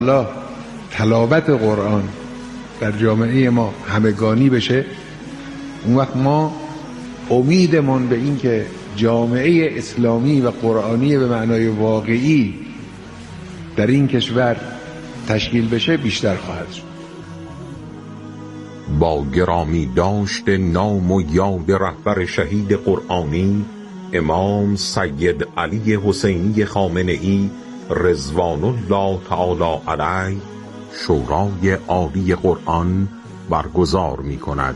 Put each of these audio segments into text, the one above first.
الله تلاوت قرآن در جامعه ما همگانی بشه، اون وقت ما امیدمون به این که جامعه اسلامی و قرآنی به معنای واقعی در این کشور تشکیل بشه بیشتر خواهد شد. با گرامی داشت نام و یاد رهبر شهید قرآنی امام سید علی حسینی خامنه‌ای رضوان الله تعالی علیه شورای عالی قرآن برگزار می کند.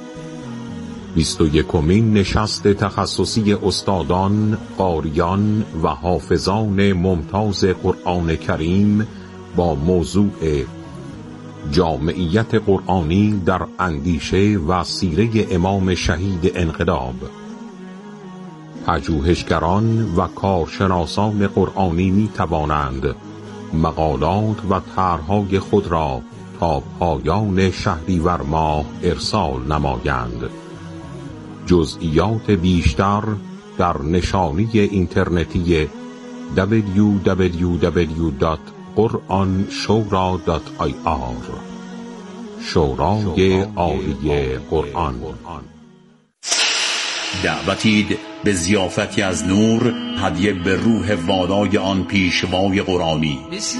21مین نشست تخصصی استادان، قاریان و حافظان ممتاز قرآن کریم با موضوع جامعیت قرآنی در اندیشه و سیره امام شهید انقلاب. پژوهشگران و کارشناسان قرآنی می توانند مقالات و طرح‌های خود را تا پایان شهریور ماه ارسال نمایند. جزئیات بیشتر در نشانی اینترنتی www.quranshura.ir شورای عالی قرآن. دعوتید به ضیافتی از نور، هدیه به روح والای آن پیشوای قرآنی. بسم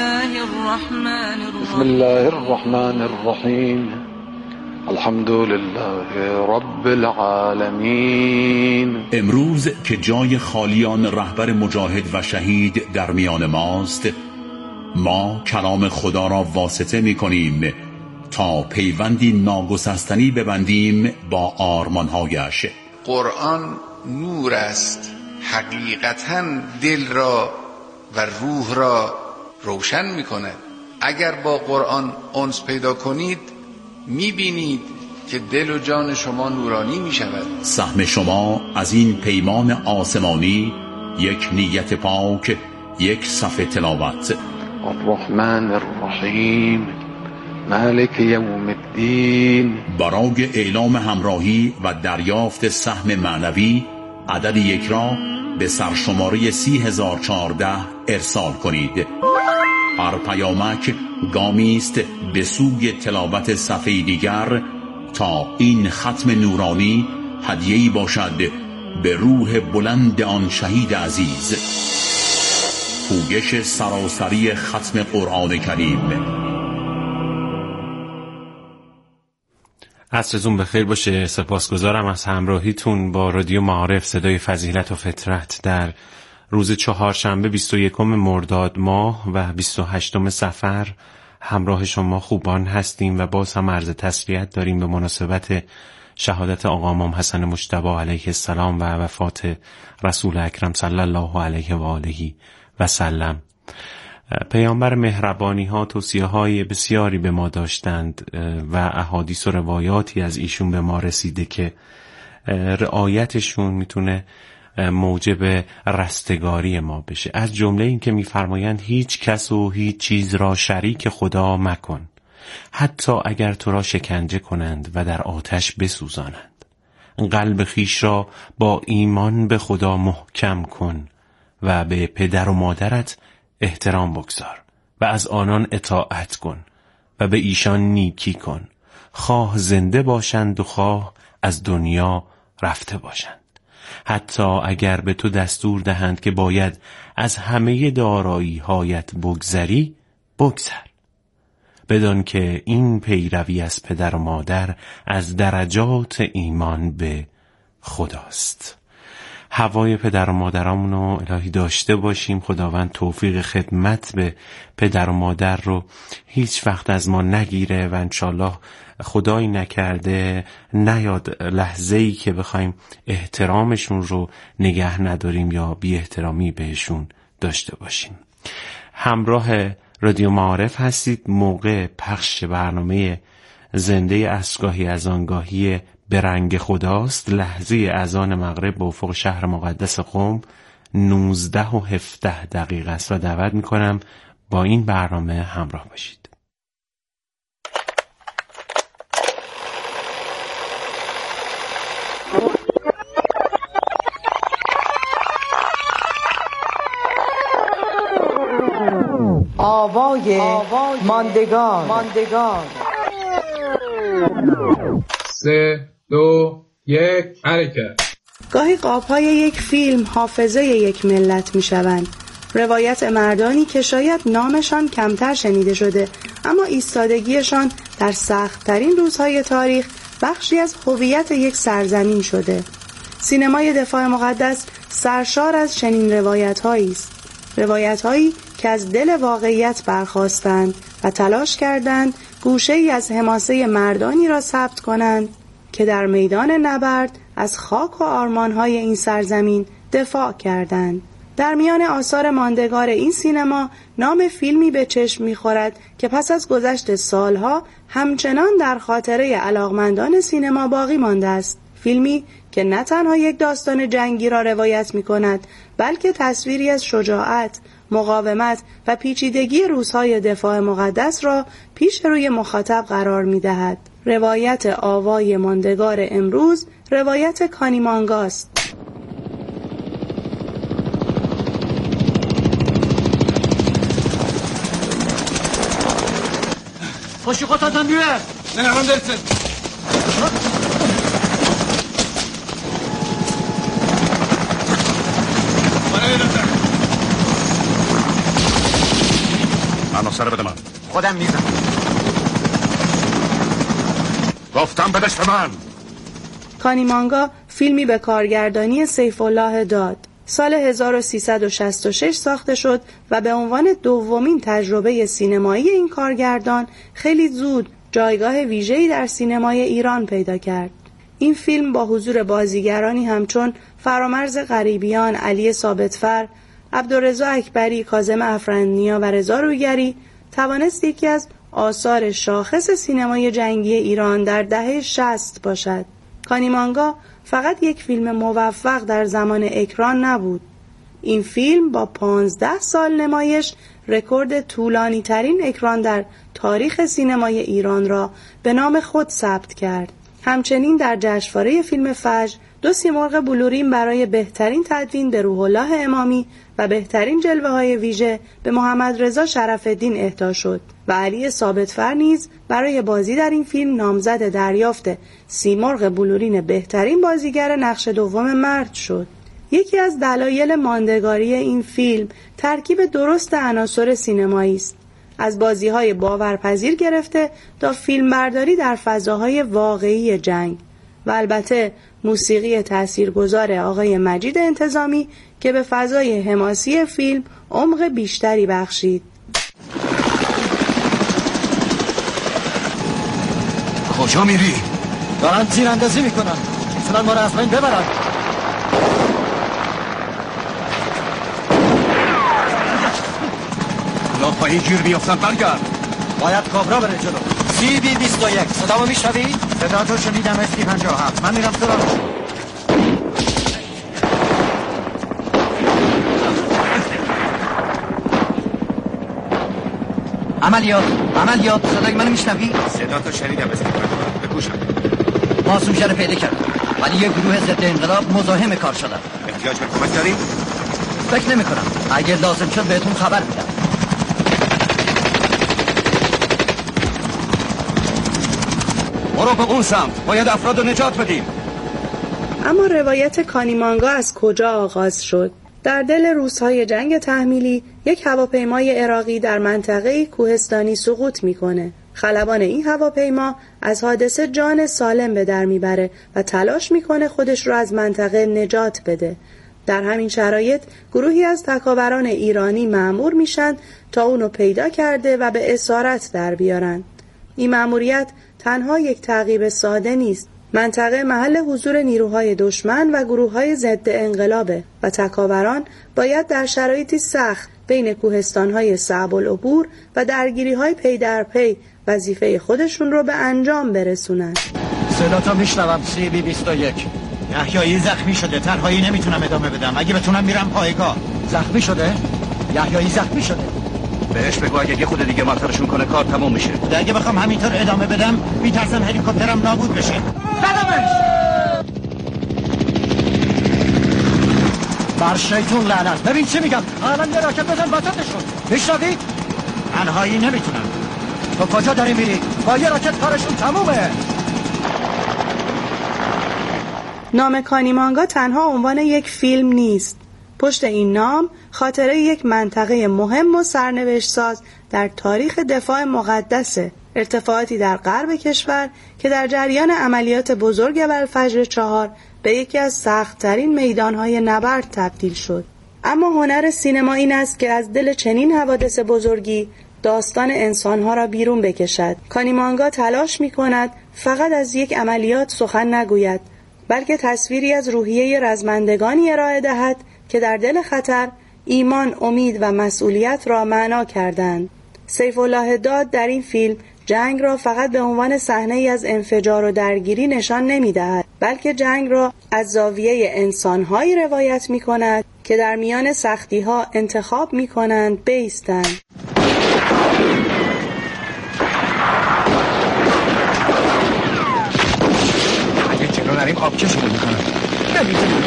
الله الرحمن الرحیم. الحمد لله رب العالمین. امروز که جای خالیان رهبر مجاهد و شهید در میان ماست، ما کلام خدا را واسطه می کنیم تا پیوندی ناگسستنی ببندیم با آرمانهایش. قرآن نور است، حقیقتاً دل را و روح را روشن می کند. اگر با قرآن انس پیدا کنید می بینید که دل و جان شما نورانی می شود. سهم شما از این پیمان آسمانی یک نیت پاک، یک صفحه تلاوت. الرحمن الرحیم مالک یوم الدین. برای اعلام همراهی و دریافت سهم معنوی عدد یک را به سرشماره 30014 ارسال کنید. هر پیامک گامی است به سوی تلاوت صفحه دیگر تا این ختم نورانی هدیه‌ای باشد به روح بلند آن شهید عزیز. پویش سراسری ختم قرآن کریم. عصرتون بخیر باشه. سپاسگزارم از همراهیتون با رادیو معارف صدای فضیلت و فطرت در روز چهارشنبه 21 مرداد ماه و 28 صفر. همراه شما خوبان هستیم و باز هم عرض تسلیت داریم به مناسبت شهادت آقا امام حسن مجتبی علیه السلام و وفات رسول اکرم صلی الله علیه و آله و سلم. پیامبر مهربانی ها توصیه های بسیاری به ما داشتند و احادیث و روایاتی از ایشون به ما رسیده که رعایتشون میتونه موجب رستگاری ما بشه. از جمله این که میفرمایند هیچ کس و هیچ چیز را شریک خدا مکن، حتی اگر تو را شکنجه کنند و در آتش بسوزانند. قلب خیش را با ایمان به خدا محکم کن و به پدر و مادرت احترام بگذار و از آنان اطاعت کن و به ایشان نیکی کن، خواه زنده باشند و خواه از دنیا رفته باشند. حتی اگر به تو دستور دهند که باید از همه دارایی هایت بگذری، بگذر. بدان که این پیروی از پدر و مادر از درجات ایمان به خداست. هوای پدر و مادرامونو الهی داشته باشیم. خداوند توفیق خدمت به پدر و مادر رو هیچ وقت از ما نگیره و انشالله خدایی نکرده نیاد لحظه‌ای که بخوایم احترامشون رو نگه نداریم یا بی احترامی بهشون داشته باشیم. همراه رادیو معارف هستید. موقع پخش برنامه زنده اذانگاهی از آنگاهی به رنگ خداست. لحظه اذان مغرب به افق شهر مقدس قم 19:17 است و دعوت میکنم با این برنامه همراه باشید. آوای ماندگار. 3 2 1 حرکت. گاهی قاب‌های یک فیلم حافظه یک ملت می‌شوند. روایت مردانی که شاید نامشان کمتر شنیده شده، اما ایستادگیشان در سخت‌ترین روزهای تاریخ بخشی از هویت یک سرزمین شده. سینمای دفاع مقدس سرشار از چنین روایت‌هایی است. روایت‌هایی که از دل واقعیت برخاستند و تلاش کردند گوشه‌ای از حماسه مردانی را ثبت کنند که در میدان نبرد از خاک و آرمان‌های این سرزمین دفاع کردند. در میان آثار ماندگار این سینما نام فیلمی به چشم می‌خورد که پس از گذشت سالها همچنان در خاطره علاقمندان سینما باقی مانده است. فیلمی که نه تنها یک داستان جنگی را روایت می‌کند، بلکه تصویری از شجاعت، مقاومت و پیچیدگی روزهای دفاع مقدس را پیش روی مخاطب قرار می‌دهد. روایت آوای ماندگار امروز روایت کانیمانگا است. خوشی خودتان بیه نه هم درسن منو سر بده من. خودم میزم. گفتم بدش به من. کانیمانگا فیلمی به کارگردانی سیف الله داد. سال 1366 ساخته شد و به عنوان دومین تجربه سینمایی این کارگردان خیلی زود جایگاه ویژه‌ای در سینمای ایران پیدا کرد. این فیلم با حضور بازیگرانی همچون فرامرز غریبیان، علی ثابتفر، عبدالرضا اکبری، کاظم افرندنیا و رضا رویگری توانست یکی از آثار شاخص سینمای جنگی ایران در دهه 60 باشد. کانیمانگا فقط یک فیلم موفق در زمان اکران نبود. این فیلم با 15 سال نمایش رکورد طولانی ترین اکران در تاریخ سینمای ایران را به نام خود ثبت کرد. همچنین در جشنواره فیلم فجر 2 سیمرغ بلورین برای بهترین تدوین به روح الله امامی و بهترین جلوه‌های ویژه به محمد رضا شرف الدین اهدا شد و علی ثابتفر نیز برای بازی در این فیلم نامزد دریافت سیمرغ بلورین بهترین بازیگر نقش دوم مرد شد. یکی از دلایل ماندگاری این فیلم ترکیب درست عناصر سینمایی است. از بازی‌های باورپذیر گرفته تا فیلمبرداری در فضاهای واقعی جنگ و البته موسیقی تاثیرگذار آقای مجید انتظامی که به فضای حماسی فیلم عمق بیشتری بخشید. کجا میری؟ دارن تیراندازی میکنن، میتونن ما رو از بین ببرن. لاپایی گیر بیافتن برگرد. باید کابرا بره جلو. CB21 صدامو میشنوی؟ صدا تو شنیدم. ST57 من میرم سراغش. عملیات صدای منو میشنوی؟ صدا تو شنیدم. ST57 بکوشم. ما سوژه رو پیدا کردیم ولی یه گروه ضد انقلاب مزاحم کار شدن. احتیاج به کمک داری؟ فکر نمی کنم. اگه لازم شد بهتون خبر میدم. برو به اون سمت. باید افراد رو نجات بدیم. اما روایت کانیمانگا از کجا آغاز شد؟ در دل روزهای جنگ تحمیلی یک هواپیمای عراقی در منطقه کوهستانی سقوط میکنه. خلبان این هواپیما از حادثه جان سالم به در میبره و تلاش میکنه خودش رو از منطقه نجات بده. در همین شرایط گروهی از تکاوران ایرانی مأمور میشن تا اونو پیدا کرده و به اسارت در بیارن. این مأموریت تنها یک تعقیب ساده نیست. منطقه محل حضور نیروهای دشمن و گروههای ضد انقلابه و تکاوران باید در شرایطی سخت بین کوهستان‌های صعب العبور و درگیری‌های پی در پی وظیفه خودشون رو به انجام برسونن. صداتو میشنوم. CB21 یحیایی زخمی شده. تنهایی نمیتونم ادامه بدم. اگه بتونم میرم پایگاه. زخمی شده؟ یحیایی زخمی شده. بهش بگو اگه یه خود دیگه مطرشون کنه کار تموم میشه. اگه بخوام همینطور ادامه بدم میترسم هلیکوپترم نابود بشه. زدمش! بر شیطون لعنت. ببین چی میگم. الان یه راکت بزن وسطشون. میشنوی؟ تنهایی نمیتونم. تو کجا داری میری؟ با یه راکت کارشون تمومه. نام کانیمانگا تنها عنوان یک فیلم نیست. پشت این نام خاطره یک منطقه مهم و سرنوشت ساز در تاریخ دفاع مقدسه. ارتفاعاتی در غرب کشور که در جریان عملیات بزرگ بلفجر 4 به یکی از سخت‌ترین میدانهای نبرد تبدیل شد. اما هنر سینما این است که از دل چنین حوادث بزرگی داستان انسانها را بیرون بکشد. کانیمانگا تلاش می‌کند فقط از یک عملیات سخن نگوید، بلکه تصویری از روحیه رزمندگانی ارائه دهد که در دل خطر ایمان، امید و مسئولیت را معنا کردند. سیف الله داد در این فیلم جنگ را فقط به عنوان صحنه‌ای از انفجار و درگیری نشان نمی‌دهد، بلکه جنگ را از زاویه انسان‌هایی روایت می‌کند که در میان سختی‌ها انتخاب می‌کنند بایستند. اگه جلو نریم آبکش رو می‌کنم. نمی‌تونم.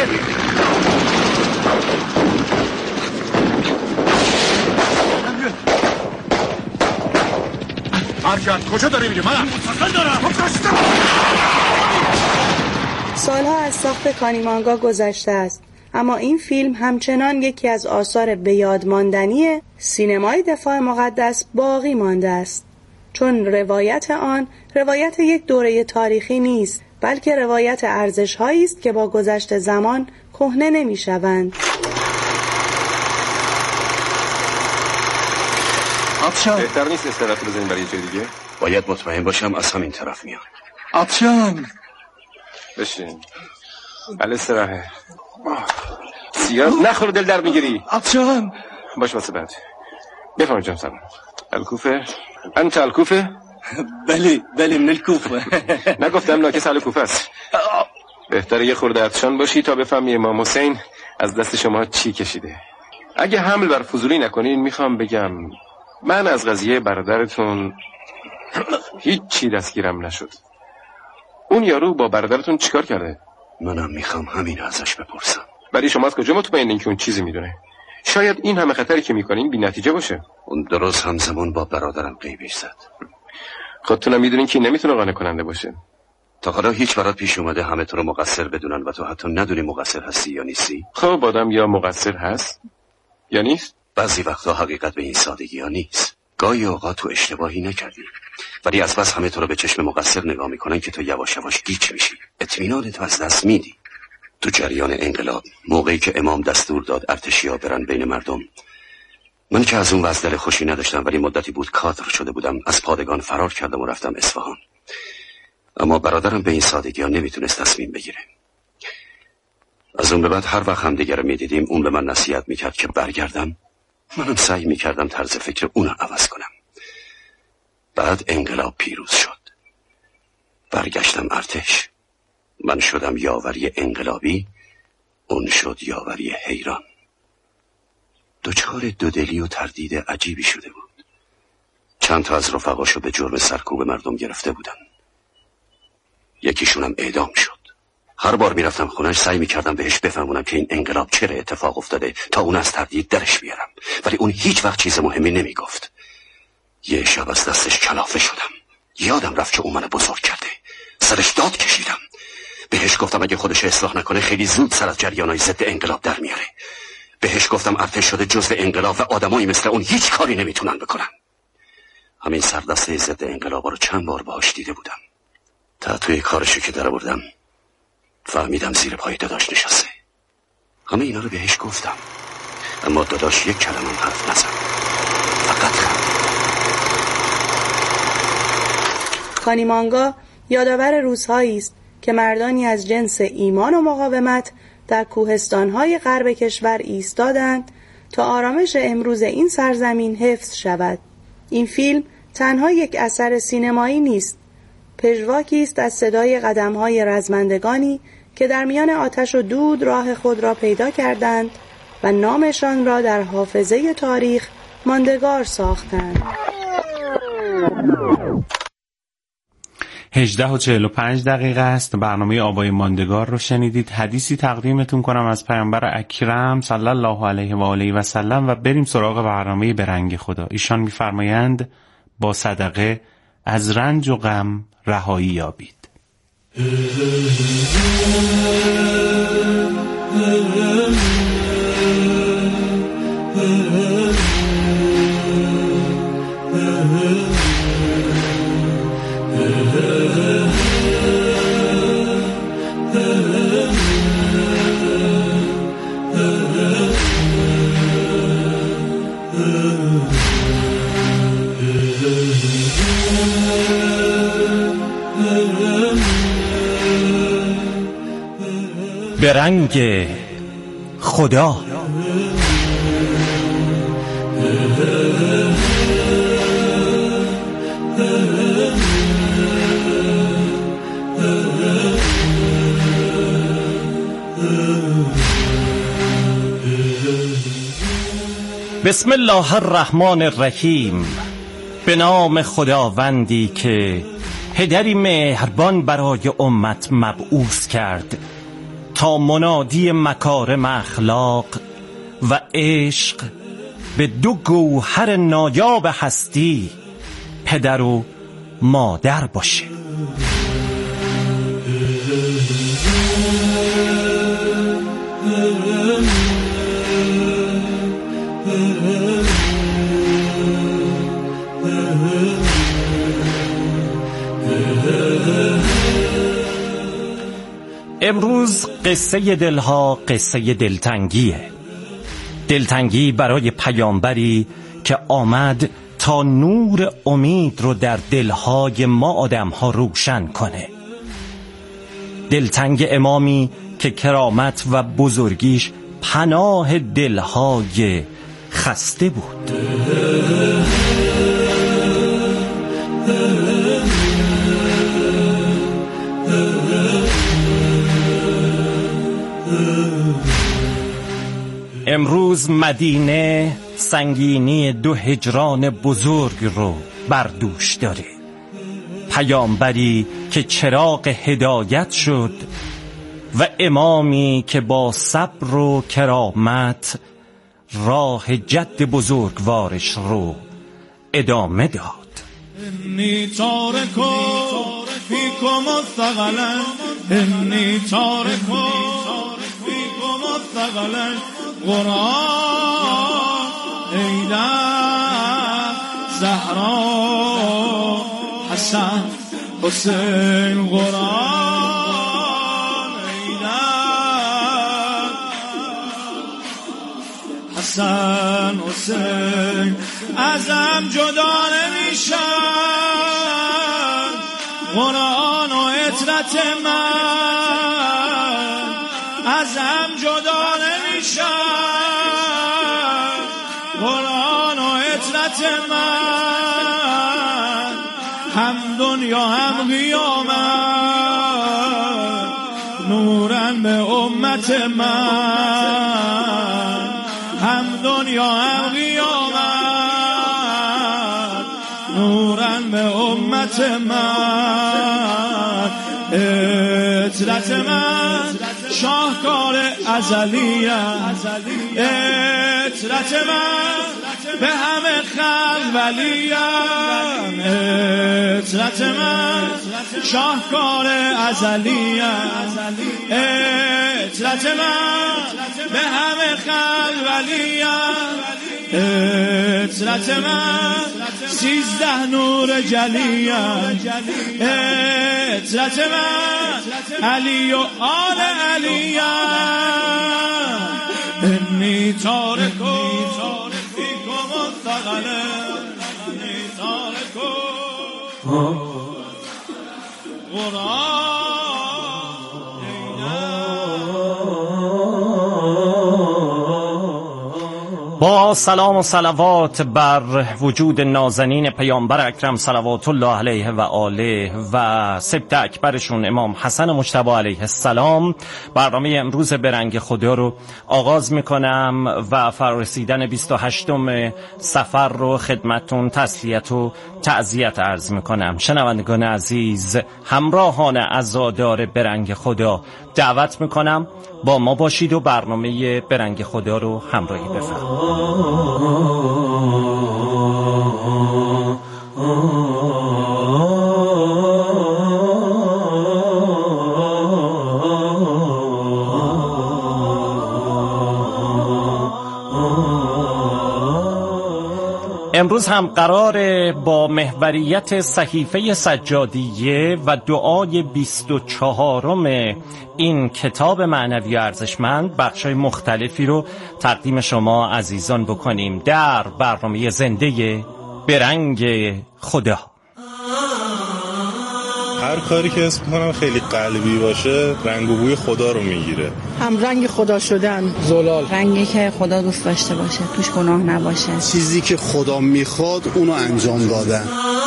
ارجن کجا داری میری؟ من متصل دارم. سالها از ساخت کانیمانگا گذشته است، اما این فیلم همچنان یکی از آثار بیادماندنی سینمای دفاع مقدس باقی مانده است، چون روایت آن روایت یک دوره تاریخی نیست، بلکه روایت ارزش‌هایی است که با گذشت زمان کهنه نمی‌شوند. بهتر نیست استراحت بزنیم برای جای دیگه؟ باید مطمئن باشم از همین طرف میاد. آبشان بشین. استراحت. سیاه نخور دل در میگیری. آبشان باش واسه بعد. بفرمایید جان سلام. الکوفه؟ انت الکوفه؟ بله من الکوفه. نگفتم ناکس الکوفه است. بهتره یه خورده عطشان باشی تا بفهمی امام حسین از دست شما چی کشیده. اگه حمل بر فضولی نکنین میخوام بگم من از قضیه برادرتون هیچ چی دستگیرم نشد. اون یارو با برادرتون چیکار کرده؟ منم میخوام همین ازش بپرسم. برای شما از کجا مطمئنین که اون چیزی میدونه؟ شاید این همه خطری که میکنین بی نتیجه باشه. اون درست همزمان با برادرم قیبش زد. خودتونم میدونین که نمیتونه قانع کننده باشه. تا حالا هیچ برات پیش اومده همه تو رو مقصر بدونن و تو حتی ندونی مقصر هستی یا نیستی؟ خب آدم یا مقصر هست یا نیست؟ بعضی وقتا حقیقت به این سادگی ها نیست. گاهی اوقات تو اشتباهی نکردی، ولی از بس همه تو رو به چشم مقصر نگاه میکنن که تو یواش یواش گیج میشی، اطمینانت از دست میدی. تو جریان انقلاب موقعی که امام دستور داد ارتشی‌ها برن بین مردم، من که از اون وضع دل خوشی نداشتم، ولی مدتی بود کادر شده بودم، از پادگان فرار کردم و رفتم اصفهان. اما برادرم به این سادگی ها نمیتونست تصمیم بگیره. از اون به بعد هر وقت هم دیگر میدیدیم اون به من نصیحت میکرد که برگردم، منم سعی میکردم طرز فکر اونو عوض کنم. بعد انقلاب پیروز شد، برگشتم ارتش. من شدم یاوری انقلابی، اون شد یاوری حیران. دچار دودلی و تردید عجیبی شده بود. چند تا از رفقاشو به جرم سرکوب مردم گرفته بودن، یکیشونم اعدام شد. هر بار میرفتم خونش سعی میکردم بهش بفهمونم که این انقلاب چرا اتفاق افتاده تا اون از تردید درش بیارم، ولی اون هیچ وقت چیز مهمی نمیگفت. یه شب از دستش کلافه شدم، یادم رفت که اون منو بزرگ کرده. سرش داد کشیدم، بهش گفتم اگه خودش اصلاح نکنه خیلی زود سر از جریانای ضد انقلاب در میاره. بهش گفتم ارتش شده جزء انقلاب و آدمایی مثل اون هیچ کاری نمیتونن بکنن. همین سردسته ضد انقلابا رو چند بار باهاش دیده بودم. تا توی کارشو که در بردم فهمیدم زیر پای داداش نشسته. همه اینا رو بهش گفتم، اما داداش یک کلمه هم حرف نزد، فقط خندید. کانیمانگا یادآور روزهایی است که مردانی از جنس ایمان و مقاومت در کوهستان‌های غرب کشور ایستادند تا آرامش امروز این سرزمین حفظ شود. این فیلم تنها یک اثر سینمایی نیست، پژواکی است از صدای قدم‌های رزمندگانی که در میان آتش و دود راه خود را پیدا کردند و نامشان را در حافظه تاریخ ماندگار ساختند. 18:45 است. برنامه آبای ماندگار رو شنیدید. حدیثی تقدیمتون کنم از پیامبر اکرم صلی الله علیه و آله و سلم و بریم سراغ برنامه به رنگ خدا. ایشان می‌فرمایند با صدقه از رنج و غم رهایی یابید. به رنگ خدا. بسم الله الرحمن الرحیم. به نام خداوندی که پدری مهربان برای امت مبعوث کرد تا منادی مکارم اخلاق و عشق به دو گوهر نایاب هستی پدر و مادر باشه. امروز قصه دلها قصه دلتنگیه. دلتنگی برای پیامبری که آمد تا نور امید رو در دلهای ما آدمها روشن کنه. دلتنگ امامی که کرامت و بزرگیش پناه دلهای خسته بود. امروز مدینه سنگینی 2 هجران بزرگ رو بر دوش داره. پیامبری که چراغ هدایت شد و امامی که با صبر و کرامت راه جد بزرگوارش رو ادامه داد. انی تارکو فیکم الثقلا، انی تارکو فیکم الثقلا، قرآن ایدن زهرا حسن حسین، قرآن ایدن حسن حسین، ازم جدا نمیشن قرآن و عطرت من، ازم جدا نمیشن قرآن و عطرت من، هم دنیا هم قیامت نورن به امت من، هم دنیا هم قیامت نورن به امت من. عطرت من شاهکار ازلیه، عطرت من به همه خلق ولیم، عطرت من شاهکار ازلیه، عطرت من به همه خلق ولیم، عطرت من 13 نور جلیه، عطرت من علی و آل علیه، انی تارکو فیکم الثقلا، انی تارکو با با سلام و صلوات بر وجود نازنین پیامبر اکرم صلوات الله علیه و آله و سبط اکبرشون امام حسن مجتبی علیه السلام، برنامه امروز برنگ خدا رو آغاز میکنم و فرارسیدن 28 صفر رو خدمتون تسلیت و تعزیت عرض میکنم. شنوندگان عزیز، همراهان عزادار برنگ خدا دعوت میکنم با ما باشید و برنامه برنگ خدا رو همراهی بفرمایید. امروز هم قراره با محوریت صحیفه سجادیه و دعای 24 این کتاب معنوی ارزشمند بخشای مختلفی رو تقدیم شما عزیزان بکنیم در برنامه زنده برنگ خدا. هر کاری که اسم کنم خیلی قلبی باشه رنگ و بوی خدا رو میگیره. هم رنگ خدا شدن، زلال، رنگی که خدا دوست داشته باشه، توش گناه نباشه، چیزی که خدا میخواد اونو انجام دادن.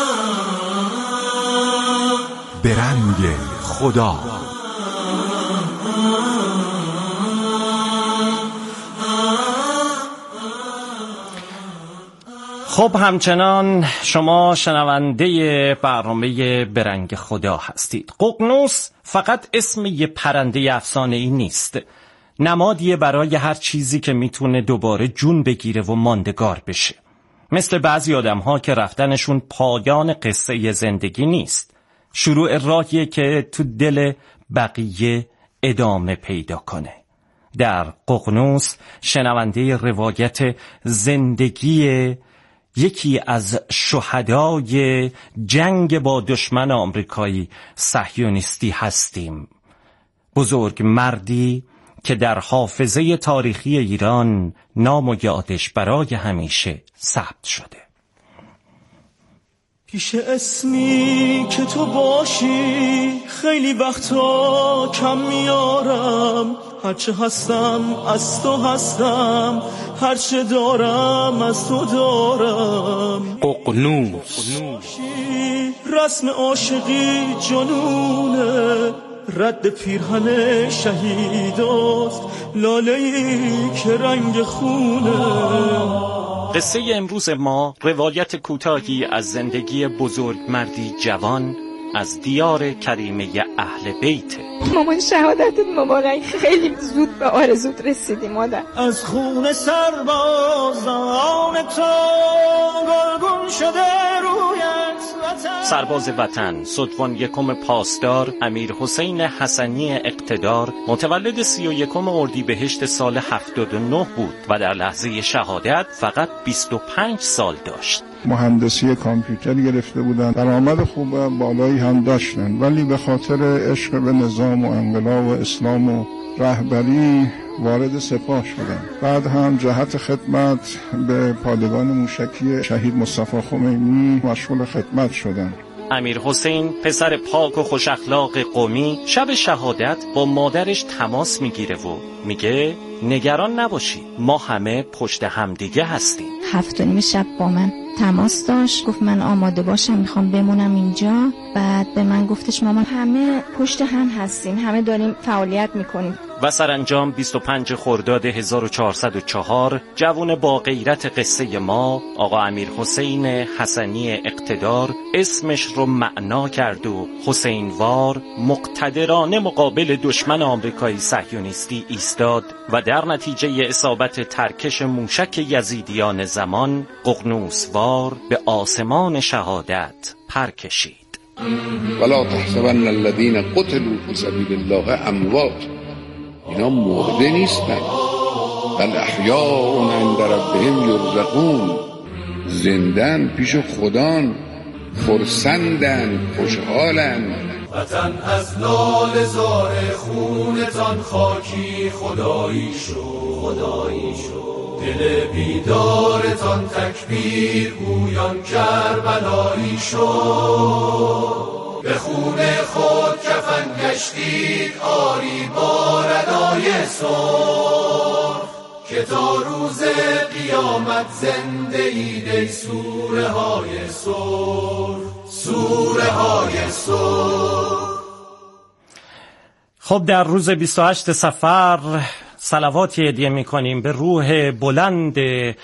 برنگ خدا. خب همچنان شما شنونده برنامه برنگ خدا هستید. ققنوس فقط اسم یه پرنده افسانه‌ای نیست، نمادیه برای هر چیزی که میتونه دوباره جون بگیره و ماندگار بشه. مثل بعضی آدم‌ها که رفتنشون پایان قصه زندگی نیست، شروع راهیه که تو دل بقیه ادامه پیدا کنه. در ققنوس شنونده روایت زندگی یکی از شهدای جنگ با دشمن آمریکایی صهیونیستی هستیم. بزرگ مردی که در حافظه تاریخی ایران نام و یادش برای همیشه ثبت شده. پیش اسمی که تو باشی خیلی وقتا کم میارم، هرچه هستم از تو هستم، هرچه دارم از تو دارم. ققنوس. رسم عاشقی جنونه، رد پیرهن شهیداست، لاله‌ای که رنگ خونه. قصه امروز ما روایت کوتاهی از زندگی بزرگ مردی جوان از دیار کریمه اهل بیت. مامان شهادتت مبارک، خیلی زود به آرزوت رسیدی مادر. از خون سربازان تو گلگون شده رویت وطن. سرباز وطن ستوان یکم پاسدار امیر حسین حسنی اقتدار متولد 31 اردیبهشت سال 79 بود و در لحظه شهادت فقط 25 سال داشت. مهندسی کامپیوتر گرفته بودن، درآمد خوب بالایی هم داشتن، ولی به خاطر عشق به نظام و انقلاب و اسلام و رهبری وارد سپاه شدن. بعد هم جهت خدمت به پادگان موشکی شهید مصطفی خمینی مشغول خدمت شدن. امیر حسین پسر پاک و خوش اخلاق قمی شب شهادت با مادرش تماس میگیره و میگه نگران نباشی، ما همه پشت همدیگه هستیم. 7:30 شب با من تماس داشت، گفت من آماده باشم میخوام بمونم اینجا. بعد به من گفتش مامان همه پشت هم هستیم، همه داریم فعالیت میکنیم. و سرانجام 25 خرداد 1404 جوان با غیرت قصه ما آقا امیر حسین حسنی اقتدار اسمش رو معنا کرد و حسینوار مقتدرانه مقابل دشمن آمریکایی صهیونیستی ایستاد و در نتیجه اصابت ترکش موشک یزیدیان زمان ققنوسوار به آسمان شهادت پر کشید. ولا تحسبن الذين قتلوا في سبيل الله اموات، اینا مرده نیستن، بل احیاء عند ربهم یرزقون، زندن پیش خدان، خرسندن، خوشحالن. وطن از لاله زار خونتان خاکی خدایی شد، دل بیدارتان تکبیر گویان کربلایی شد. به خون خود کفن گشتید آری با ردای سرخ، که تا روز قیامت زنده اید ای سوره های سرخ، سوره های سرخ. خب در روز 28 صفر صلواتی هدیه می‌کنیم به روح بلند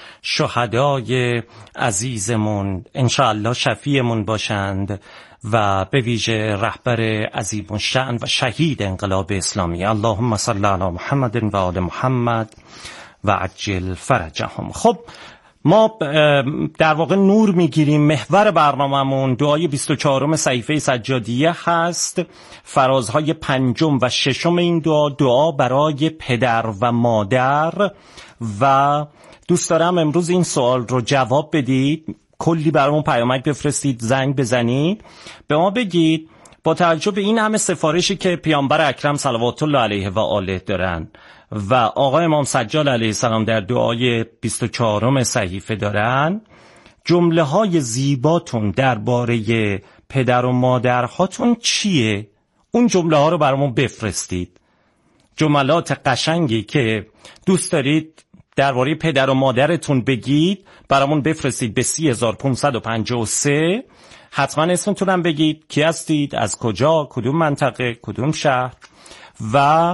شهدای عزیزمون، انشاءالله شفیعمون باشند و به ویژه رهبر عظیم الشأن و شهید انقلاب اسلامی. اللهم صل علی محمد و آل محمد و عجل فرجهم. خب ما در واقع نور میگیریم. محور برنامه‌مون دعای 24م صحیفه سجادیه هست. فرازهای 5 و 6 این دعا برای پدر و مادر، و دوست دارم امروز این سوال رو جواب بدید. کلی برامون پیامک بفرستید، زنگ بزنید، به ما بگید با توجه به این همه سفارشی که پیامبر اکرم صلوات الله علیه و آله دارن و آقای امام سجاد علیه السلام در دعای 24م صحیفه دارن، جمله های زیباتون درباره پدر و مادرهاتون چیه؟ اون جمله ها رو برامون بفرستید. جملات قشنگی که دوست دارید درباره پدر و مادرتون بگید برامون بفرستید به 3553. حتما اسمتونم بگید، کی هستید، از کجا، کدوم منطقه، کدوم شهر، و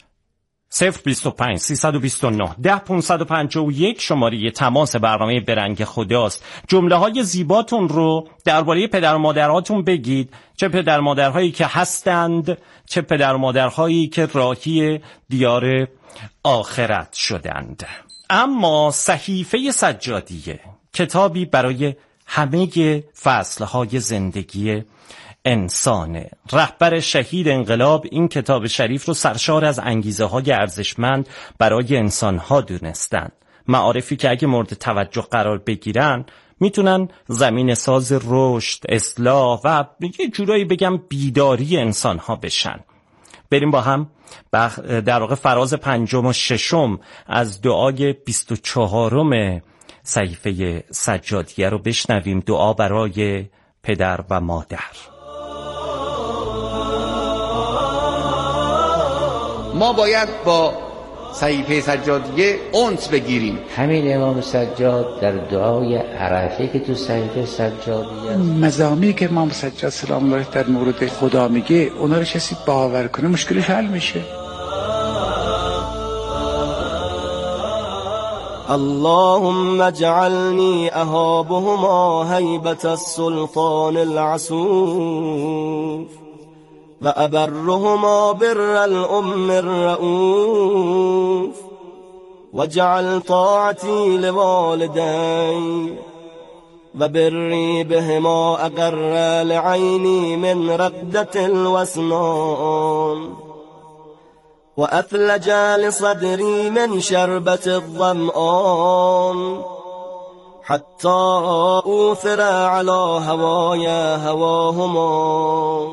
025 329 10551 شماره تماس برنامه برنگ خداست. جمله های زیباتون رو درباره پدر و مادرهاتون بگید، چه پدر و مادرهایی که هستند، چه پدر و مادرهایی که راهی دیار آخرت شدند. اما صحیفه سجادیه کتابی برای همه فصلهای زندگی انسانه. رهبر شهید انقلاب این کتاب شریف رو سرشار از انگیزه های ارزشمند برای انسانها دونستن، معارفی که اگه مورد توجه قرار بگیرن میتونن زمین ساز رشد، اصلاح و یه جورایی بگم بیداری انسانها بشن. بریم با هم در واقع فراز 5 و 6 از دعای 24م صحیفه سجادیه رو بشنویم. دعا برای پدر و مادر. ما باید با صحیفه سجادیه انس بگیریم. همین امام سجاد در دعای عرفه که تو صحیفه سجادیه مزامی که امام سجاد سلام الله در مورد خدا میگه اونا رو کسی باور کنه مشکلش حل میشه. اللهم اجعلني أهابهما هيبة السلطان العسوف وأبرهما بر الأم الرؤوف واجعل طاعتي لوالدي وبري بهما أقر لعيني من رقدة الوسنان وأثلج لصدري من شربة الظمآن حتى أوثر على هوايا هواهما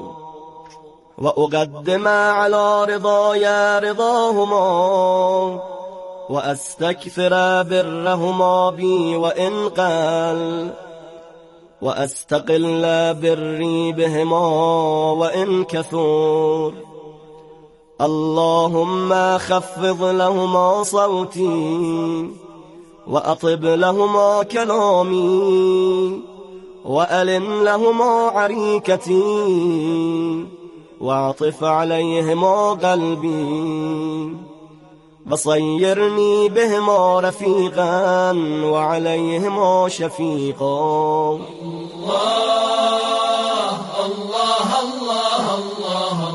وأقدم على رضايا رضاهما وأستكثر برهما بي وإن قل وأستقل بري بهما وإن كثر اللهم خفض لهما صوتي وأطب لهما كلامي وألن لهما عريكتي وعطف عليهما قلبي وصيرني بهما رفيقا وعليهما شفيقا. الله الله الله الله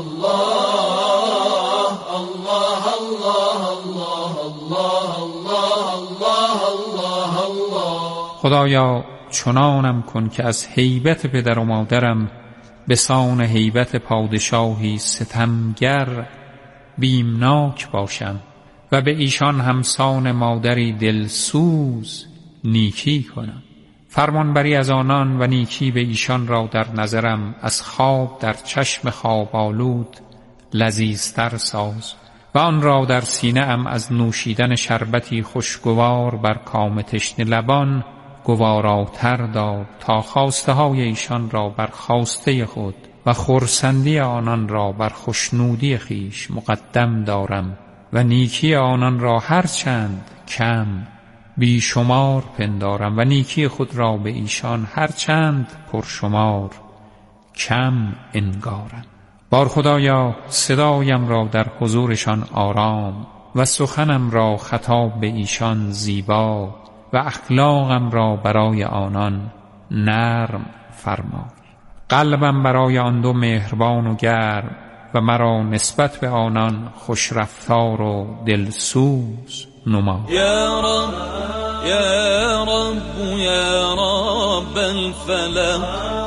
الله. خدایا چنانم کن که از هیبت پدر و مادرم به سان هیبت پادشاهی ستمگر بیمناک باشم و به ایشان همسان مادری دلسوز نیکی کنم. فرمانبری از آنان و نیکی به ایشان را در نظرم از خواب در چشم خواب آلود لذیذتر ساز و آن را در سینه ام از نوشیدن شربتی خوشگوار بر کام تشنه لبان گواراتر دار تا خواسته های ایشان را بر خواسته خود و خرسندی آنان را بر خوشنودی خیش مقدم دارم و نیکی آنان را هر چند کم بی شمار پندارم و نیکی خود را به ایشان هر چند پرشمار کم انگارم. بار خدایا صدایم را در حضورشان آرام و سخنم را خطاب به ایشان زیبا و اخلاقم را برای آنان نرم فرما. قلبم برای آن دو مهربان و گرم و مرا نسبت به آنان خوش رفتار و دلسوز نما. یا رب یا رب یا رب الفلق